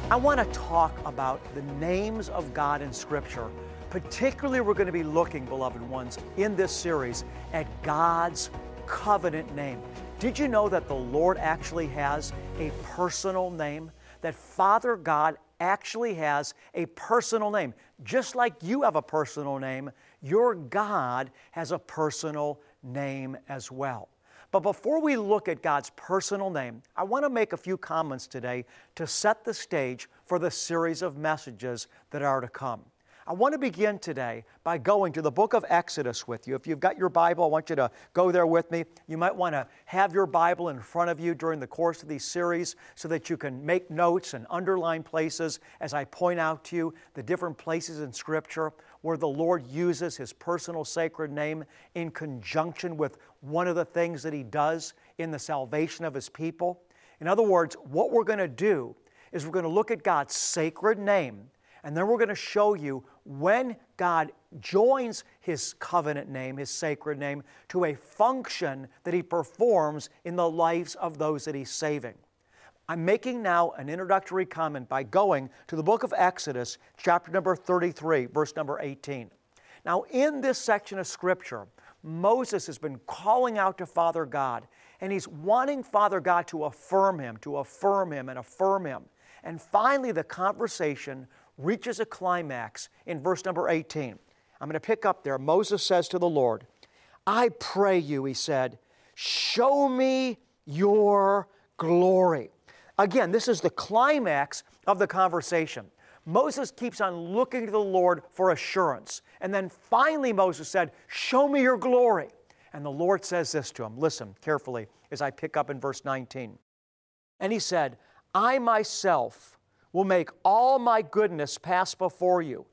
I want to talk about the names of God in Scripture. Particularly, we're going to be looking, beloved ones, in this series at God's covenant name. Did you know that the Lord actually has a personal name? That Father God actually has a personal name. Just like you have a personal name, your God has a personal name as well. But before we look at God's personal name, I want to make a few comments today to set the stage for the series of messages that are to come. I want to begin today by going to the book of Exodus with you. If you've got your Bible, I want you to go there with me. You might want to have your Bible in front of you during the course of these series so that you can make notes and underline places as I point out to you the different places in Scripture where the Lord uses His personal sacred name in conjunction with one of the things that He does in the salvation of His people. In other words, what we're going to do is we're going to look at God's sacred name, and then we're going to show you when God joins His covenant name, His sacred name, to a function that He performs in the lives of those that He's saving. I'm making now an introductory comment by going to the book of Exodus, chapter number 33, verse number 18. Now, in this section of Scripture, Moses has been calling out to Father God, and he's wanting Father God to affirm him, and affirm him. And finally, the conversation reaches a climax in verse number 18. I'm going to pick up there. Moses says to the Lord, "I pray you," he said, "show me your glory." Again, this is the climax of the conversation. Moses keeps on looking to the Lord for assurance. And then finally Moses said, "Show me your glory." And the Lord says this to him. Listen carefully as I pick up in verse 19. And he said, "I myself will make all my goodness pass before you,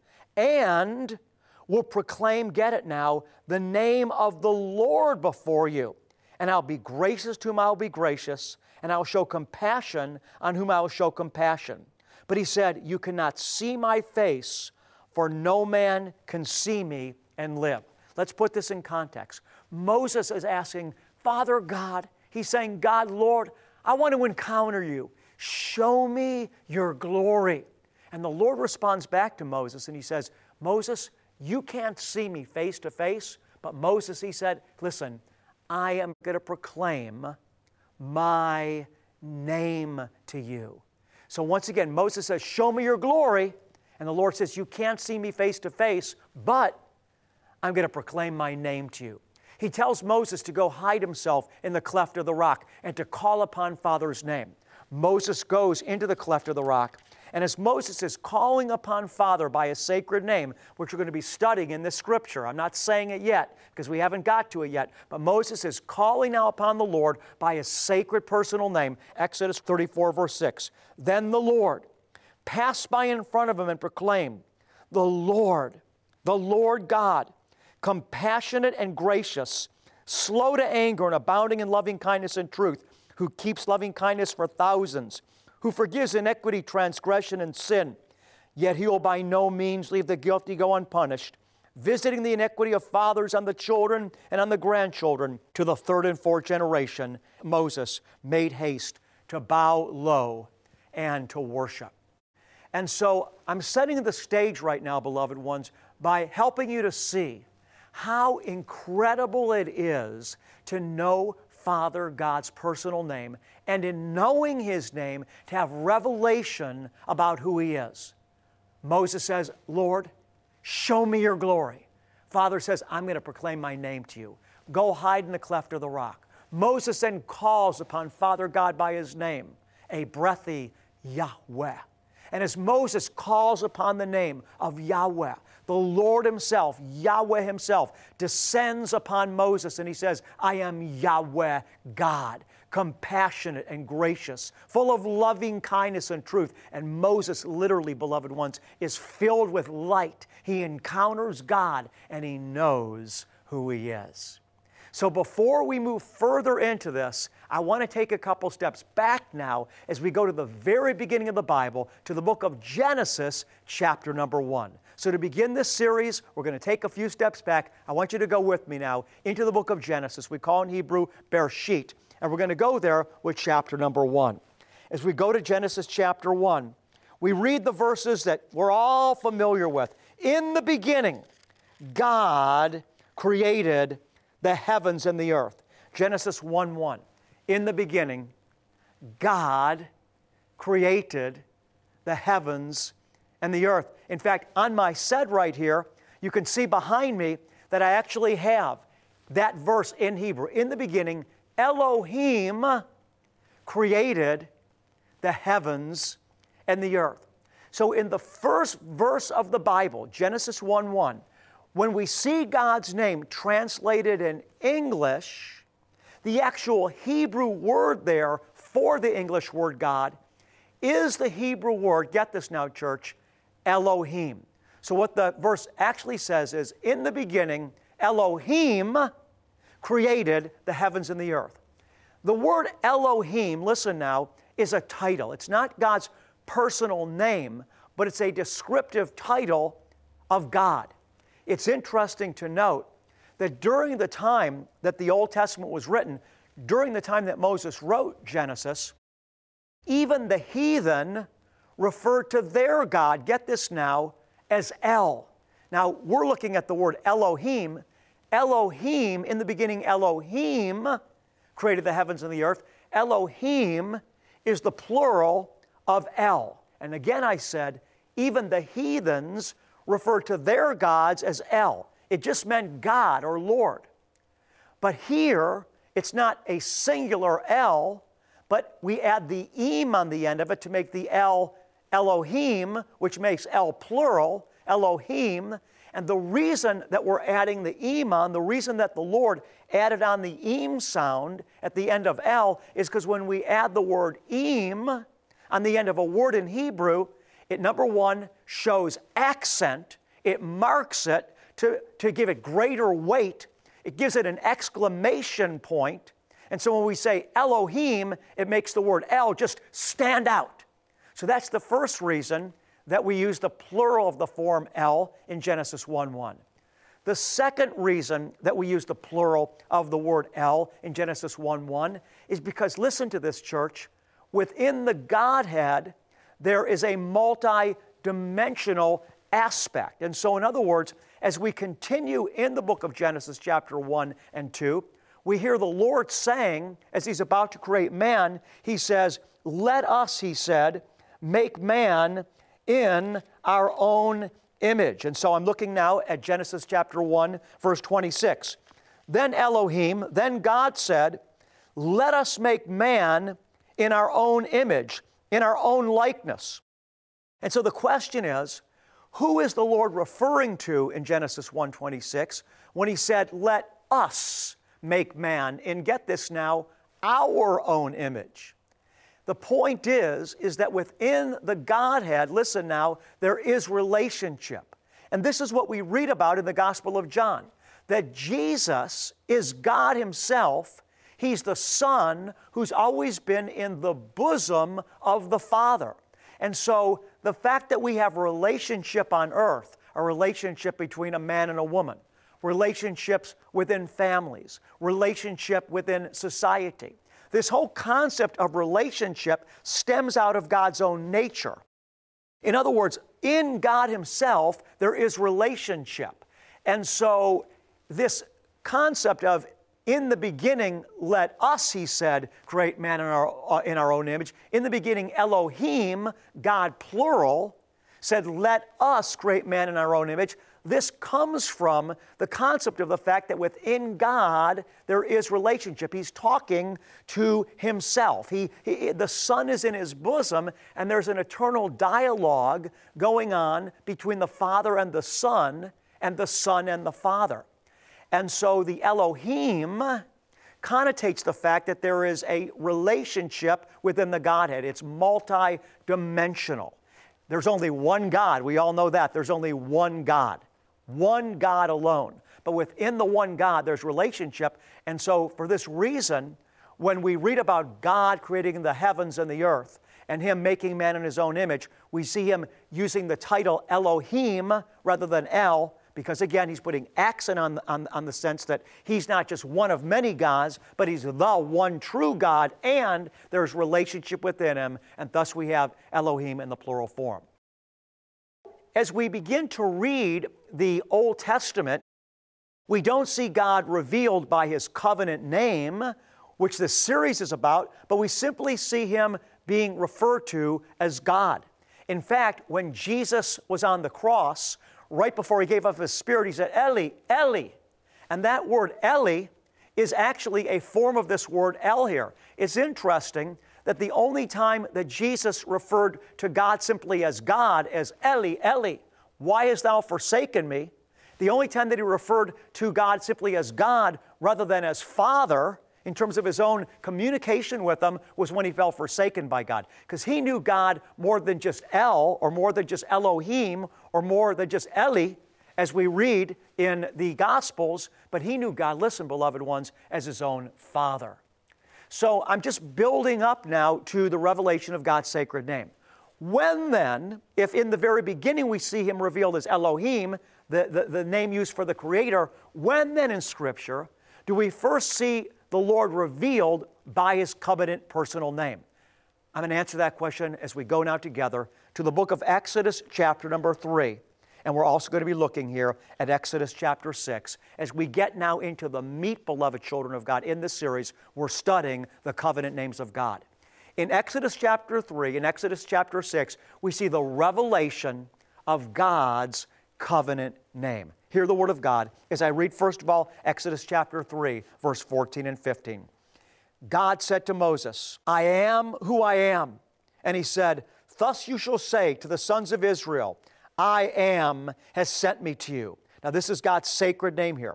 and will proclaim," get it now, "the name of the Lord before you. And I'll be gracious to whom I'll be gracious, and I'll show compassion on whom I'll show compassion." But he said, "You cannot see my face, for no man can see me and live." Let's put this in context. Moses is asking, Father God, he's saying, "God, Lord, I want to encounter you. Show me your glory." And the Lord responds back to Moses and he says, "Moses, you can't see me face to face." But Moses, he said, "Listen, I am going to proclaim my name to you." So once again, Moses says, "Show me your glory." And the Lord says, "You can't see me face to face, but I'm going to proclaim my name to you." He tells Moses to go hide himself in the cleft of the rock and to call upon Father's name. Moses goes into the cleft of the rock, and as Moses is calling upon Father by His sacred name, which we're going to be studying in this Scripture, I'm not saying it yet because we haven't got to it yet, but Moses is calling now upon the Lord by His sacred personal name, Exodus 34, verse 6. "Then the Lord passed by in front of him and proclaimed, the Lord God, compassionate and gracious, slow to anger and abounding in loving kindness and truth, who keeps loving kindness for thousands, who forgives iniquity, transgression, and sin. Yet He will by no means leave the guilty go unpunished, visiting the iniquity of fathers on the children and on the grandchildren to the third and fourth generation." Moses made haste to bow low and to worship. And so I'm setting the stage right now, beloved ones, by helping you to see how incredible it is to know Father God's personal name, and in knowing His name, to have revelation about who He is. Moses says, "Lord, show me your glory." Father says, "I'm going to proclaim my name to you. Go hide in the cleft of the rock." Moses then calls upon Father God by His name, a breathy Yahweh. And as Moses calls upon the name of Yahweh, the Lord Himself, Yahweh Himself, descends upon Moses and He says, "I am Yahweh God, compassionate and gracious, full of loving kindness and truth." And Moses, literally, beloved ones, is filled with light. He encounters God and he knows who He is. So before we move further into this, I want to take a couple steps back now as we go to the very beginning of the Bible, to the book of Genesis, chapter number 1. So to begin this series, we're going to take a few steps back. I want you to go with me now into the book of Genesis. We call in Hebrew Bereshit, and we're going to go there with chapter number 1. As we go to Genesis chapter 1, we read the verses that we're all familiar with. In the beginning, God created the heavens and the earth. Genesis 1:1. In the beginning, God created the heavens and the earth. In fact, on my set right here, you can see behind me that I actually have that verse in Hebrew. In the beginning, Elohim created the heavens and the earth. So in the first verse of the Bible, Genesis 1:1, when we see God's name translated in English, the actual Hebrew word there for the English word God is the Hebrew word, get this now, church, Elohim. So what the verse actually says is, in the beginning, Elohim created the heavens and the earth. The word Elohim, listen now, is a title. It's not God's personal name, but it's a descriptive title of God. It's interesting to note that during the time that the Old Testament was written, during the time that Moses wrote Genesis, even the heathen referred to their God, get this now, as El. Now, we're looking at the word Elohim. Elohim, in the beginning, Elohim created the heavens and the earth. Elohim is the plural of El. And again, I said, even the heathens referred to their gods as El. It just meant God or Lord. But here, it's not a singular El, but we add the im on the end of it to make the El Elohim, which makes El plural, Elohim. And the reason that we're adding the im on, the reason that the Lord added on the im sound at the end of El is because when we add the word im on the end of a word in Hebrew, it, number one, shows accent. It marks it to give it greater weight. It gives it an exclamation point. And so when we say Elohim, it makes the word El just stand out. So that's the first reason that we use the plural of the form El in Genesis 1:1. The second reason that we use the plural of the word El in Genesis 1:1 is because, listen to this, church, within the Godhead, there is a multi-dimensional aspect. And so, in other words, as we continue in the book of Genesis chapter 1 and 2, we hear the Lord saying, as He's about to create man, He says, "Let us," He said, "make man in our own image." And so I'm looking now at Genesis chapter 1, verse 26. Then Elohim, then God said, "Let us make man in our own image, in our own likeness." And so the question is, who is the Lord referring to in Genesis 1:26 when He said, "Let us make man in," get this now, our own image? The point is that within the Godhead, listen now, there is relationship. And this is what we read about in the Gospel of John, that Jesus is God Himself. He's the Son who's always been in the bosom of the Father. And so the fact that we have a relationship on earth, a relationship between a man and a woman, relationships within families, relationship within society, this whole concept of relationship stems out of God's own nature. In other words, in God Himself, there is relationship. And so this concept of, in the beginning, let us, He said, create man in our own image. In the beginning, Elohim, God plural, said, let us create man in our own image. This comes from the concept of the fact that within God, there is relationship. He's talking to Himself. The Son is in His bosom, and there's an eternal dialogue going on between the Father and the Son and the Father. And so the Elohim connotates the fact that there is a relationship within the Godhead. It's multi-dimensional. There's only one God. We all know that. There's only one God. One God alone. But within the one God, there's relationship. And so for this reason, when we read about God creating the heavens and the earth and Him making man in His own image, we see Him using the title Elohim rather than El, because again, he's putting accent on the sense that he's not just one of many gods, but he's the one true God, and there's relationship within him, and thus we have Elohim in the plural form. As we begin to read the Old Testament, we don't see God revealed by his covenant name, which this series is about, but we simply see him being referred to as God. In fact, when Jesus was on the cross, right before he gave up his spirit, he said, Eli, Eli. And that word Eli is actually a form of this word El here. It's interesting that the only time that Jesus referred to God simply as God, as Eli, Eli, why hast thou forsaken me? The only time that he referred to God simply as God rather than as Father, in terms of his own communication with them, was when he felt forsaken by God. Because he knew God more than just El, or more than just Elohim, or more than just Eli, as we read in the Gospels, but he knew God, listen, beloved ones, as his own Father. So I'm just building up now to the revelation of God's sacred name. When then, if in the very beginning we see him revealed as Elohim, the name used for the Creator, when then in Scripture do we first see the Lord revealed by his covenant personal name? I'm going to answer that question as we go now together to the book of Exodus chapter number 3. And we're also going to be looking here at Exodus chapter 6. As we get now into the meat, beloved children of God, in this series, we're studying the covenant names of God. In Exodus chapter 3 and Exodus chapter 6, we see the revelation of God's covenant name. Hear the word of God as I read, first of all, Exodus chapter 3, verse 14 and 15. God said to Moses, I am who I am. And he said, thus you shall say to the sons of Israel, I am has sent me to you. Now this is God's sacred name here.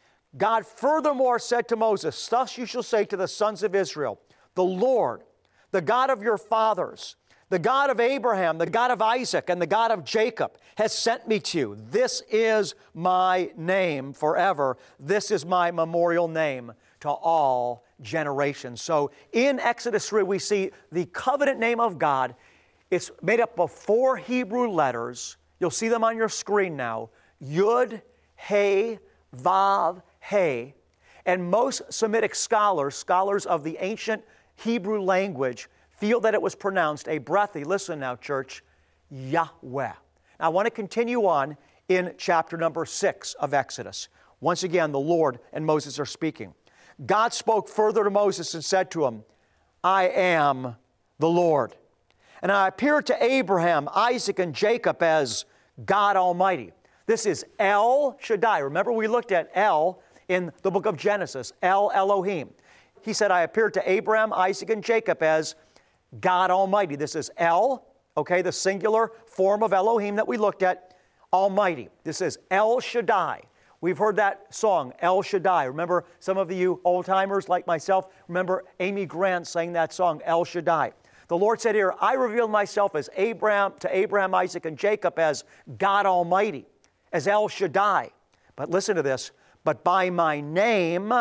God furthermore said to Moses, thus you shall say to the sons of Israel, the Lord, the God of your fathers, the God of Abraham, the God of Isaac, and the God of Jacob has sent me to you. This is my name forever. This is my memorial name to all generations. So in Exodus 3, we see the covenant name of God. It's made up of 4 Hebrew letters. You'll see them on your screen now. Yud, He, Vav, He. And most Semitic scholars of the ancient Hebrew language, feel that it was pronounced a breathy, listen now, church, Yahweh. Now, I want to continue on in chapter number 6 of Exodus. Once again, the Lord and Moses are speaking. God spoke further to Moses and said to him, I am the Lord. And I appeared to Abraham, Isaac, and Jacob as God Almighty. This is El Shaddai. Remember, we looked at El in the book of Genesis, El Elohim. He said, I appeared to Abraham, Isaac, and Jacob as God Almighty. This is El, okay, the singular form of Elohim that we looked at, Almighty. This is El Shaddai. We've heard that song, El Shaddai. Remember, some of you old-timers like myself, remember Amy Grant sang that song, El Shaddai. The Lord said here, I revealed myself as to Abraham, Isaac, and Jacob as God Almighty, as El Shaddai. But listen to this, but by my name,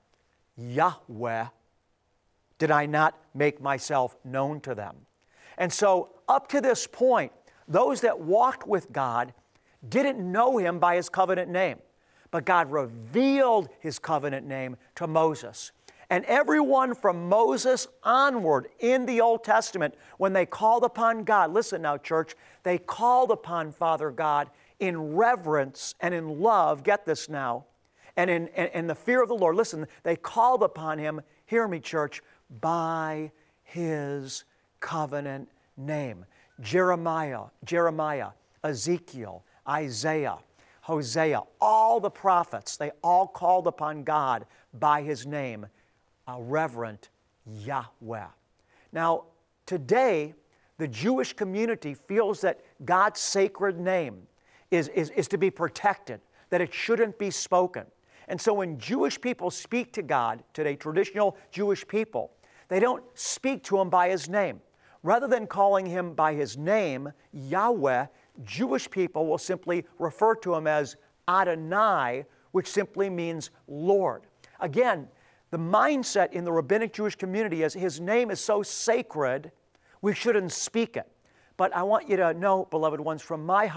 Yahweh, did I not make myself known to them. And so up to this point, those that walked with God didn't know him by his covenant name, but God revealed his covenant name to Moses. And everyone from Moses onward in the Old Testament, when they called upon God, listen now, church, they called upon Father God in reverence and in love, get this now, and in the fear of the Lord. Listen, they called upon him, hear me, church, by his covenant name. Jeremiah, Ezekiel, Isaiah, Hosea, all the prophets, they all called upon God by his name, a reverent Yahweh. Now, today, the Jewish community feels that God's sacred name is to be protected, that it shouldn't be spoken. And so when Jewish people speak to God today, traditional Jewish people, they don't speak to him by his name. Rather than calling him by his name, Yahweh, Jewish people will simply refer to him as Adonai, which simply means Lord. Again, the mindset in the rabbinic Jewish community is his name is so sacred, we shouldn't speak it. But I want you to know, beloved ones, from my heart,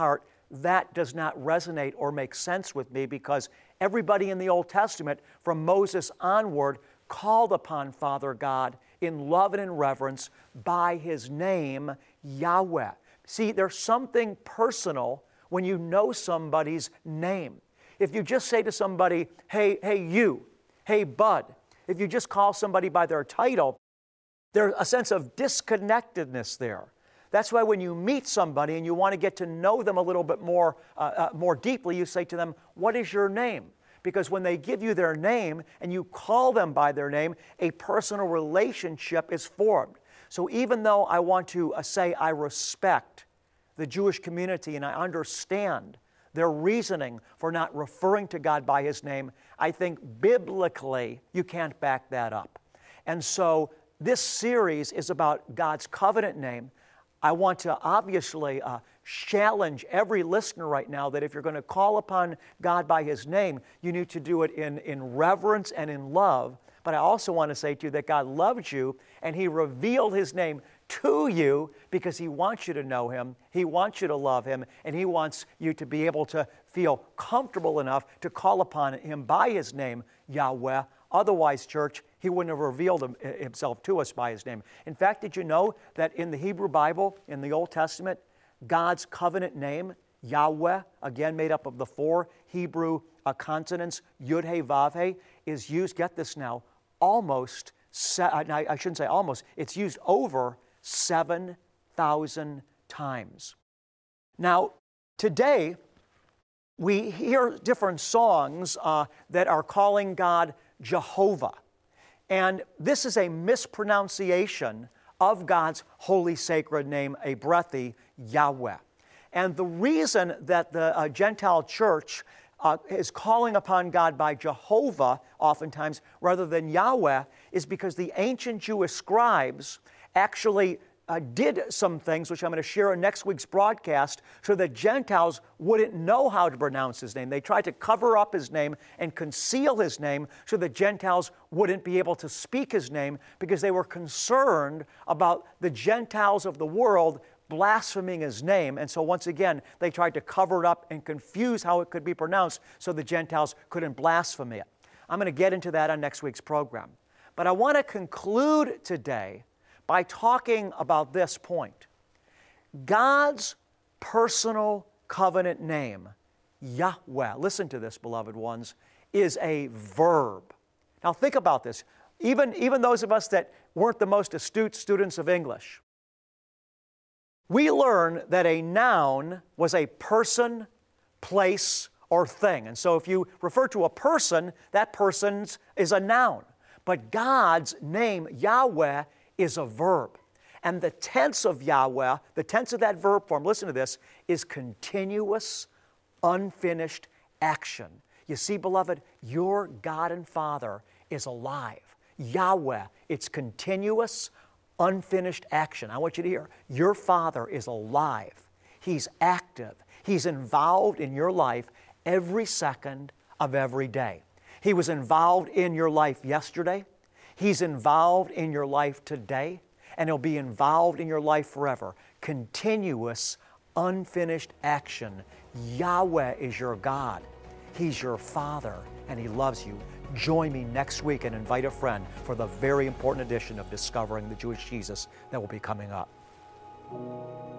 that does not resonate or make sense with me because everybody in the Old Testament, from Moses onward, called upon Father God in love and in reverence by His name, Yahweh. See, there's something personal when you know somebody's name. If you just say to somebody, hey you, hey bud, if you just call somebody by their title, there's a sense of disconnectedness there. That's why when you meet somebody and you want to get to know them a little bit more deeply, you say to them, what is your name? Because when they give you their name and you call them by their name, a personal relationship is formed. So even though I want to say I respect the Jewish community and I understand their reasoning for not referring to God by His name, I think biblically you can't back that up. And so this series is about God's covenant name. I want to obviously challenge every listener right now that if you're going to call upon God by His name, you need to do it in reverence and in love. But I also want to say to you that God loves you and He revealed His name to you because He wants you to know Him, He wants you to love Him, and He wants you to be able to feel comfortable enough to call upon Him by His name, Yahweh. Otherwise, church, He wouldn't have revealed Himself to us by His name. In fact, did you know that in the Hebrew Bible, in the Old Testament, God's covenant name, Yahweh, again made up of the 4 Hebrew consonants, Yud, He, Vav, He, is used, get this now, almost, I shouldn't say almost, it's used over 7,000 times. Now, today, we hear different songs that are calling God Jehovah. And this is a mispronunciation of God's holy sacred name, Abrethi, Yahweh. And the reason that the Gentile church is calling upon God by Jehovah oftentimes rather than Yahweh is because the ancient Jewish scribes actually did some things, which I'm going to share in next week's broadcast, so that Gentiles wouldn't know how to pronounce His name. They tried to cover up His name and conceal His name so that Gentiles wouldn't be able to speak His name because they were concerned about the Gentiles of the world blaspheming His name. And so once again, they tried to cover it up and confuse how it could be pronounced so the Gentiles couldn't blaspheme it. I'm going to get into that on next week's program. But I want to conclude today by talking about this point. God's personal covenant name, Yahweh, listen to this, beloved ones, is a verb. Now think about this. Even those of us that weren't the most astute students of English, we learn that a noun was a person, place, or thing. And so if you refer to a person, that person is a noun. But God's name, Yahweh, is a verb. And the tense of Yahweh, the tense of that verb form, listen to this, is continuous, unfinished action. You see, beloved, your God and Father is alive. Yahweh, it's continuous, unfinished action. I want you to hear, your Father is alive. He's active. He's involved in your life every second of every day. He was involved in your life yesterday. He's involved in your life today, and He'll be involved in your life forever. Continuous, unfinished action. Yahweh is your God. He's your Father, and He loves you. Join me next week and invite a friend for the very important edition of Discovering the Jewish Jesus that will be coming up.